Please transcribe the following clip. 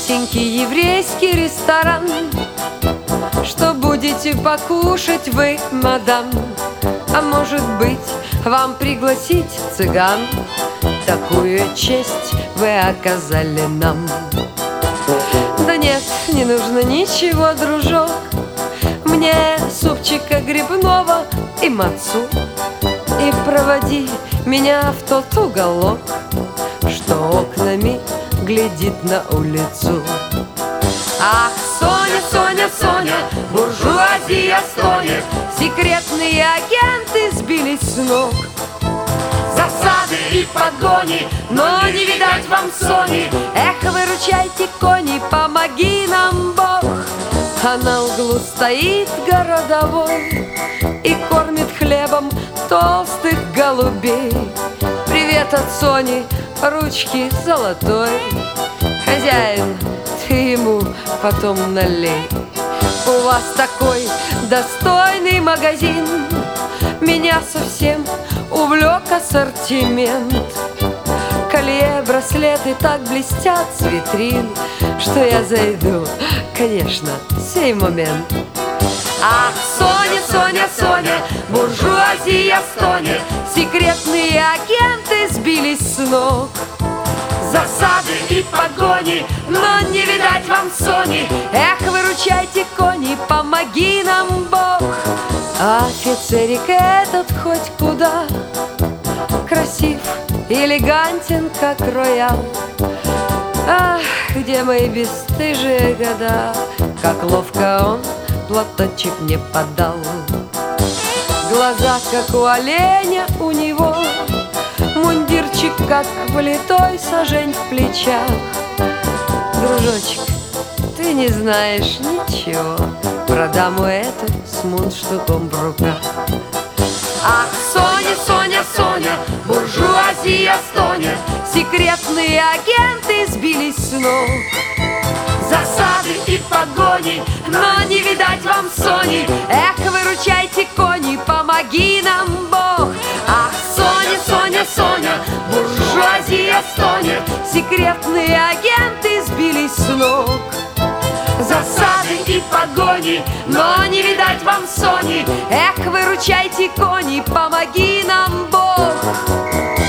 простенький еврейский ресторан. Что будете покушать вы, мадам? А может быть, вам пригласить цыган? Такую честь вы оказали нам. Да нет, не нужно ничего, дружок. Мне супчика грибного и мацу. И проводи меня в тот уголок, что окнами глядит на улицу. Ах, Соня, Соня, Соня, буржуазия стонет, секретные агенты сбились с ног. Засады и погони, но не видать вам Сони. Эх, выручайте, кони, помоги нам Бог. А на углу стоит городовой и кормит хлебом толстых голубей. Привет от Сони, ручки золотой. Хозяин, ты ему потом налей. У вас такой достойный магазин, меня совсем увлек ассортимент. Колье, браслеты так блестят с витрин, что я зайду, конечно, в сей момент. Ах, Соня, Соня, Соня, буржуазия стонет, секретные агенты сбились с ног. Засады и погони, но не видать вам Сони. Эх, выручайте, кони, помоги нам Бог. А офицерик этот хоть куда, красив, элегантен, как роял. Ах, где мои бесстыжие года, как ловко он платочек мне подал. Глаза, как у оленя у него, мундирчик, как влитой сажень в плечах. Дружочек, ты не знаешь ничего про даму эту с мундштуком в руках. Ах, Соня, Соня, Соня, буржуазия стонет, секретные агенты сбились с ног. Засады и погони, но не видать вам Сони. Эх, выручайте, кони, помоги нам Бог. Ах, Соня, Соня, Соня, буржуазия стонет, секретные агенты сбились с ног. Засады и погони, но не видать вам Сони. Эх, выручайте, кони, помоги нам Бог.